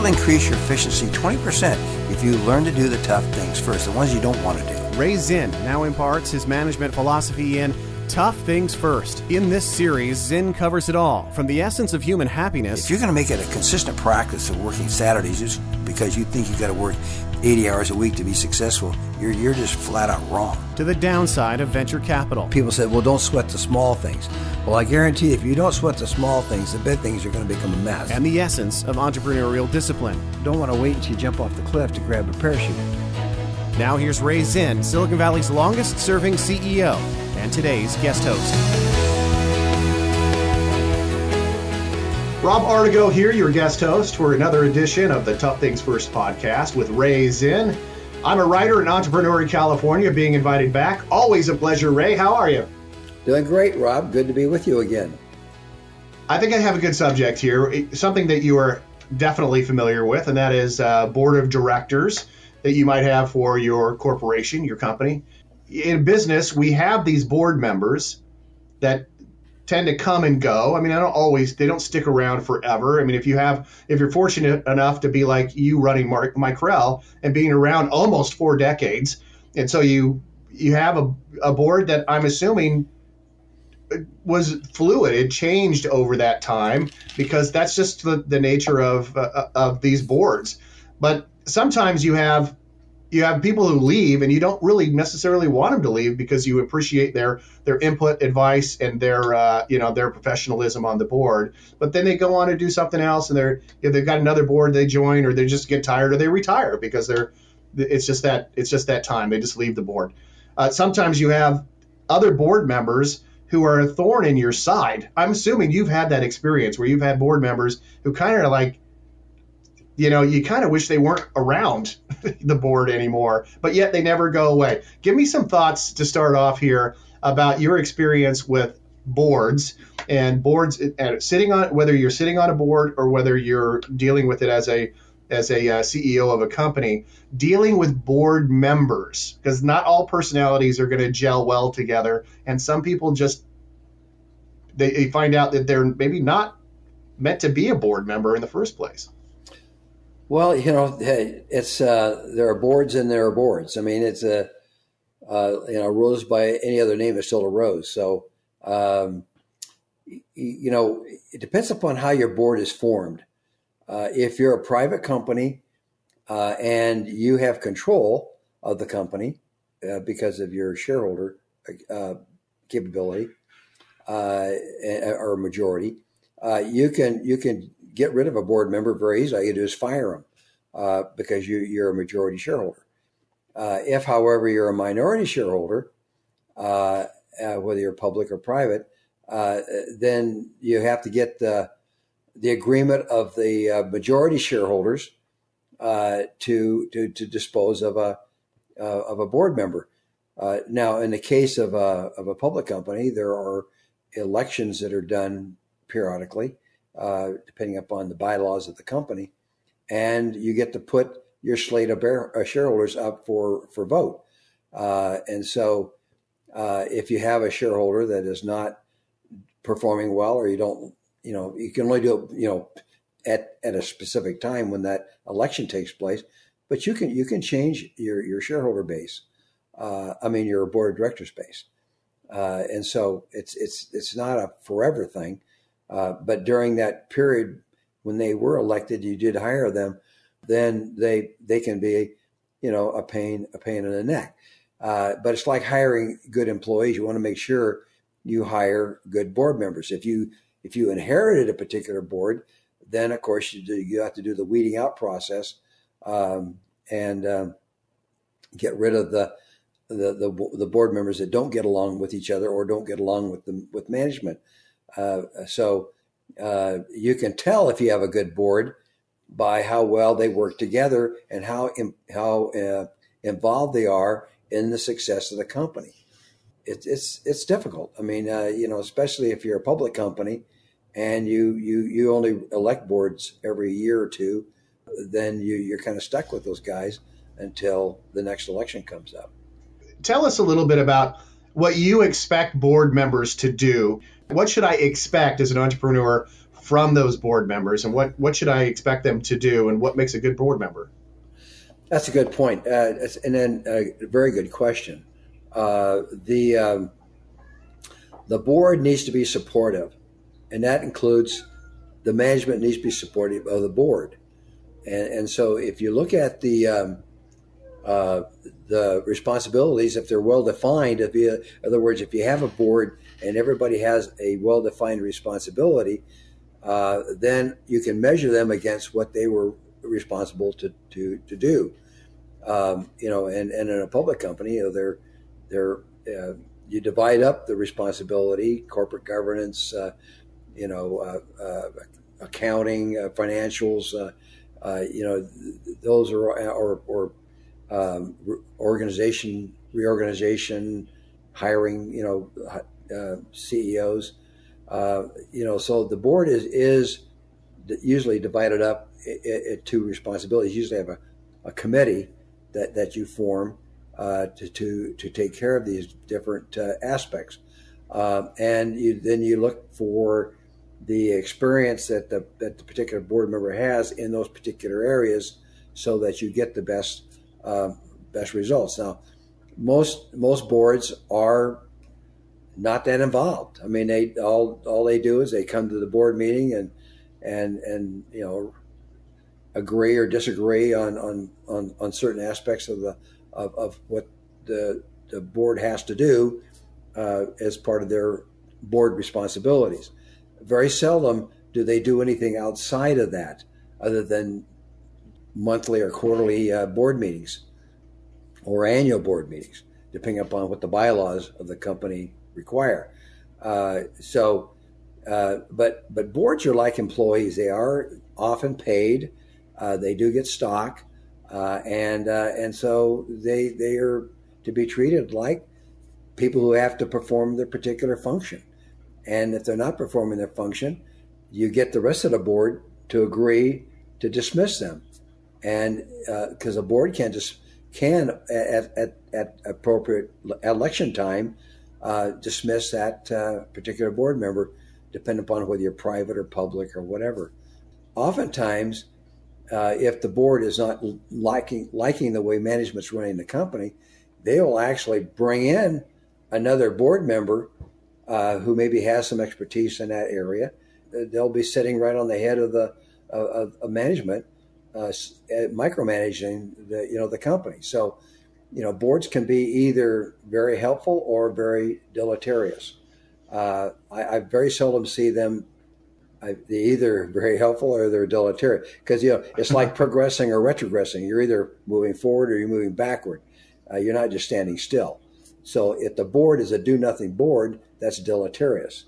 will increase your efficiency 20% if you learn to do the tough things first, the ones you don't want to do. Ray Zinn now imparts his management philosophy in Tough Things First. In this series, Zinn covers it all, from the essence of human happiness. If you're going to make it a consistent practice of working Saturdays just because you think you've got to work 80 hours a week to be successful, you're just flat out wrong. To the downside of venture capital. People said, well, don't sweat the small things. Well, I guarantee if you don't sweat the small things, the big things are going to become a mess. And the essence of entrepreneurial discipline. Don't want to wait until you jump off the cliff to grab a parachute. Now here's Ray Zinn, Silicon Valley's longest-serving CEO, and today's guest host. Rob Artigo here, your guest host for another edition of the Tough Things First podcast with Ray Zinn. I'm a writer and entrepreneur in California, being invited back. Always a pleasure, Ray. How are you? Doing great, Rob. Good to be with you again. I think I have a good subject here, something that you are definitely familiar with, and that is board of directors that you might have for your corporation, your company. In business, we have these board members that tend to come and go. I mean, they don't stick around forever. I mean, if you're fortunate enough to be like you running Micrel and being around almost 4 decades, and so you have a board that I'm assuming was fluid. It changed over that time because that's just the nature of these boards. But sometimes you have people who leave and you don't really necessarily want them to leave because you appreciate their input, advice, and their professionalism on the board. But then they go on to do something else, and they've got another board they join, or they just get tired, or they retire because it's just that time. They just leave the board. Sometimes you have other board members who are a thorn in your side. I'm assuming you've had that experience where you've had board members who kind of like, you kind of wish they weren't around the board anymore, but yet they never go away. Give me some thoughts to start off here about your experience with boards and whether you're sitting on a board or whether you're dealing with it as a CEO of a company, dealing with board members, because not all personalities are going to gel well together. And some people they find out that they're maybe not meant to be a board member in the first place. Well, it's there are boards and there are boards. I mean, it's a rose by any other name is still a rose. So, it depends upon how your board is formed. If you're a private company and you have control of the company because of your shareholder capability or majority, you can get rid of a board member very easily. All you do is fire them because you're a majority shareholder. If, however, you're a minority shareholder, whether you're public or private, then you have to get the agreement of the majority shareholders to dispose of a board member. Now, in the case of a public company, there are elections that are done periodically, depending upon the bylaws of the company, and you get to put your slate of shareholders up for vote. And so if you have a shareholder that is not performing well, or you don't, you can only do it, at a specific time when that election takes place, but you can change your shareholder base. Your board of directors base. And so it's not a forever thing. But during that period when they were elected, you did hire them, then they can be, a pain in the neck. But it's like hiring good employees. You want to make sure you hire good board members. If you inherited a particular board, then of course you have to do the weeding out process and get rid of the board members that don't get along with each other or don't get along with management. So you can tell if you have a good board by how well they work together and how involved they are in the success of the company. It's difficult. I mean, especially if you're a public company and you only elect boards every year or two, then you're kind of stuck with those guys until the next election comes up. Tell us a little bit about what you expect board members to do. What should I expect as an entrepreneur from those board members, and what should I expect them to do, and what makes a good board member? That's a good point, and then a very good question. The board needs to be supportive, and that includes the management needs to be supportive of the board. And so if you look at the responsibilities, if they're well defined, in other words, if you have a board and everybody has a well defined responsibility, then you can measure them against what they were responsible to do. And in a public company, you divide up the responsibility, corporate governance, accounting, financials. Those are reorganization, hiring. CEOs. So the board is usually divided up into responsibilities. You usually have a committee that you form to take care of these different aspects, and you look for the experience that the particular board member has in those particular areas, so that you get the best results. Now, most boards are not that involved. I mean, all they do is they come to the board meeting and agree or disagree on certain aspects of what the board has to do as part of their board responsibilities. Very seldom do they do anything outside of that, other than monthly or quarterly board meetings or annual board meetings, depending upon what the bylaws of the company require. But boards are like employees. They are often paid. They do get stock, and so they are to be treated like people who have to perform their particular function. And if they're not performing their function, you get the rest of the board to agree to dismiss them. And because a board can at appropriate election time dismiss that particular board member, depending upon whether you're private or public or whatever. Oftentimes, if the board is not liking the way management's running the company, they will actually bring in another board member who maybe has some expertise in that area. They'll be sitting right on the head of management, micromanaging the company. So, boards can be either very helpful or very deleterious. I very seldom see them either very helpful or they're deleterious, because it's like progressing or retrogressing. You're either moving forward or you're moving backward. You're not just standing still. So if the board is a do-nothing board, that's deleterious.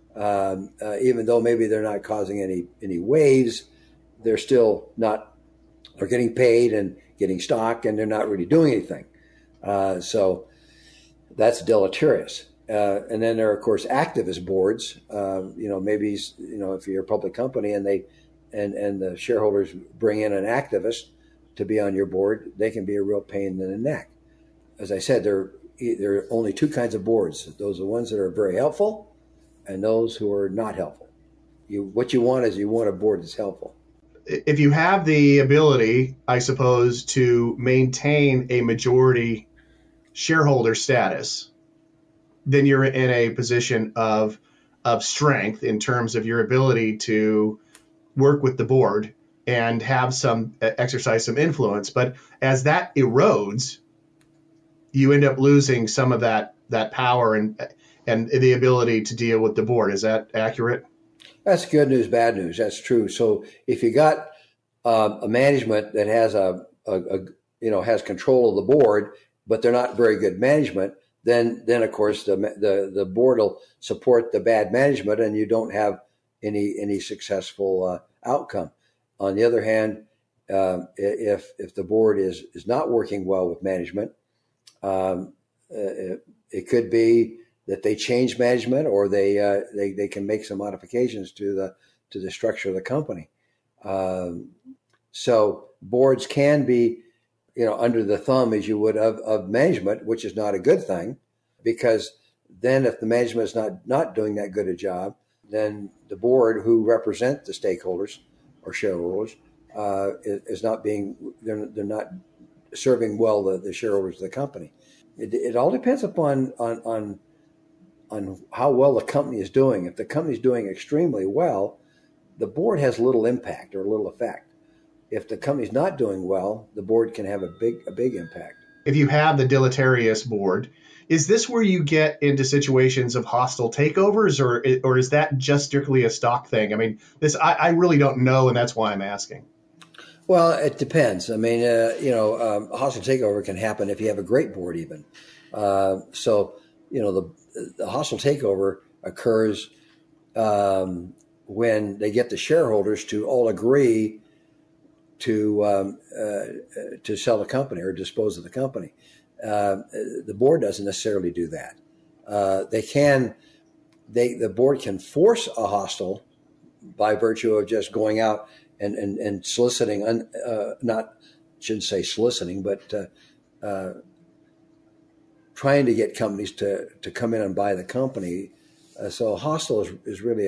Even though maybe they're not causing any waves, they're still not. They're getting paid and getting stock, and they're not really doing anything. So that's deleterious. And then there are, of course, activist boards. Maybe if you're a public company and the shareholders bring in an activist to be on your board, they can be a real pain in the neck. As I said, there are only two kinds of boards. Those are the ones that are very helpful, and those who are not helpful. What you want a board that's helpful. If you have the ability, I suppose, to maintain a majority shareholder status, then you're in a position of strength in terms of your ability to work with the board and have exercise some influence. But as that erodes, you end up losing some of that power and the ability to deal with the board. Is that accurate? That's good news, bad news. That's true. So if you got a management that has has control of the board, but they're not very good management, then of course the board will support the bad management, and you don't have any successful outcome. On the other hand, if the board is not working well with management, it could be that they change management, or they can make some modifications to the structure of the company. So boards can be, under the thumb, as you would, of management, which is not a good thing, because then if the management is not doing that good a job, then the board, who represent the stakeholders or shareholders, is not being, they're not serving well the shareholders of the company. It all depends upon how well the company is doing. If the company is doing extremely well, the board has little impact or little effect. If the company's not doing well, the board can have a big impact. If you have the deleterious board, is this where you get into situations of hostile takeovers, or is that just strictly a stock thing? I mean, I really don't know, and that's why I'm asking. Well, it depends. I mean, a hostile takeover can happen if you have a great board even. So, the hostile takeover occurs when they get the shareholders to all agree to sell the company or dispose of the company. The board doesn't necessarily do that. The board can force a hostile by virtue of just going out and soliciting, shouldn't say soliciting, but trying to get companies to come in and buy the company. So a hostile is really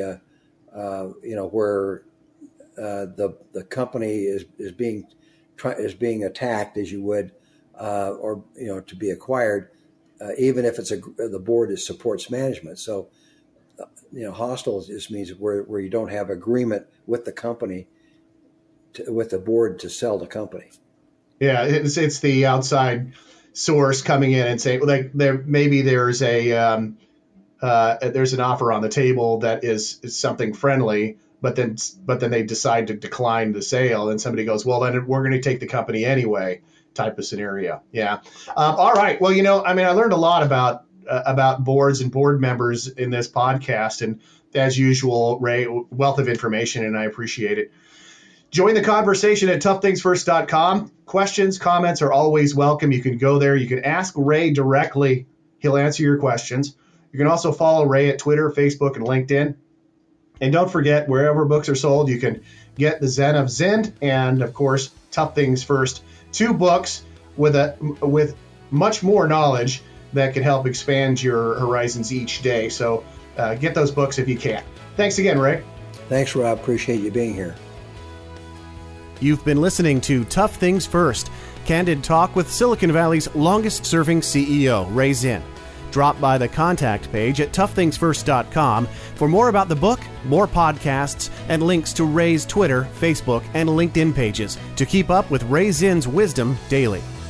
where the company is being attacked, as you would, or to be acquired, even if the board supports management. So hostile just means where you don't have agreement with the company, with the board to sell the company. Yeah, it's the outside source coming in and saying, like, there's an offer on the table that is something friendly, but then they decide to decline the sale, and somebody goes, well, then we're going to take the company anyway, type of scenario. Yeah. All right. Well, I learned a lot about boards and board members in this podcast, and as usual, Ray, wealth of information, and I appreciate it. Join the conversation at toughthingsfirst.com. Questions, comments are always welcome. You can go there. You can ask Ray directly. He'll answer your questions. You can also follow Ray at Twitter, Facebook, and LinkedIn. And don't forget, wherever books are sold, you can get The Zen of Zend and, of course, Tough Things First. 2 books with much more knowledge that can help expand your horizons each day. So get those books if you can. Thanks again, Ray. Thanks, Rob. Appreciate you being here. You've been listening to Tough Things First, candid talk with Silicon Valley's longest-serving CEO, Ray Zinn. Drop by the contact page at toughthingsfirst.com for more about the book, more podcasts, and links to Ray's Twitter, Facebook, and LinkedIn pages to keep up with Ray Zinn's wisdom daily.